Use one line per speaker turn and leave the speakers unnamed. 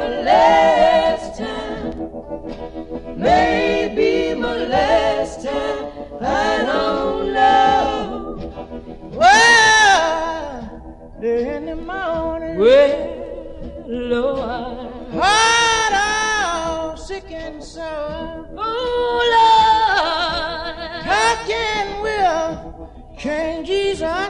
my last time. Maybe my last time. I don't know. Well, in the morning. Well, Lord. Heart all sick and sore. Oh, Lord. How can Jesus